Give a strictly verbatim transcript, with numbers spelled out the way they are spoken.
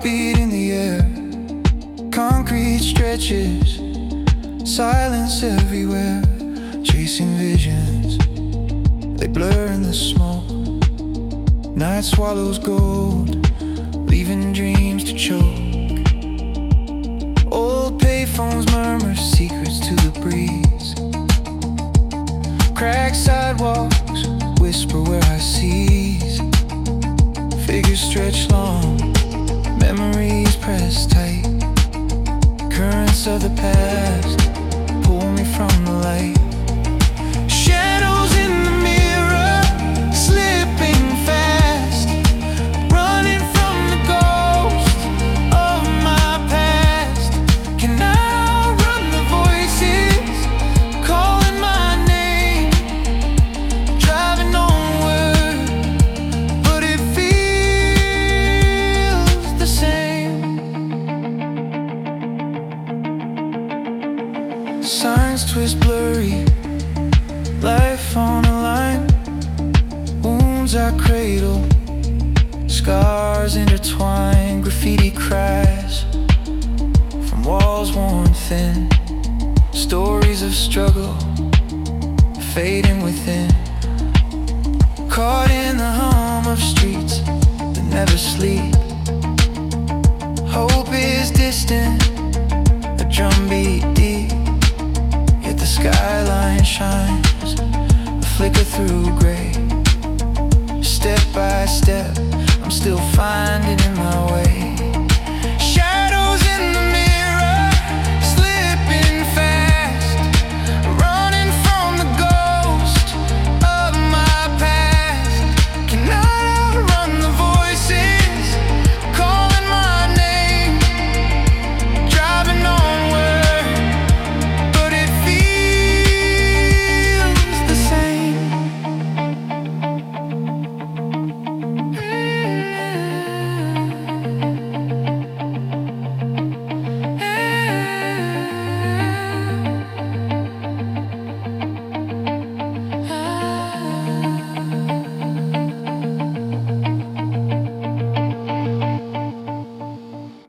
heartbeat in the air. Concrete stretches, silence everywhere. Chasing visions, they blur in the smoke. Night swallows gold, leaving dreams to choke. Old payphones murmur secrets to the breeze. Cracked sidewalks whisper where I seize. Figures stretch long, memories press tight. Currents of the past pull me from the light. Shadows in the mirror, slipping fast, running from the ghost of my past. Can I run the voices calling my name? Driving onward, but it feels the same. Signs twist blurry, life on a line. Wounds I cradle, scars intertwine. Graffiti cries from walls worn thin. Stories of struggle fading within. Caught in the hum of streets that never sleep. Hope is distant, a drumbeat deep. Yet the skyline shines, a flicker through gray. Step by step, I'm still finding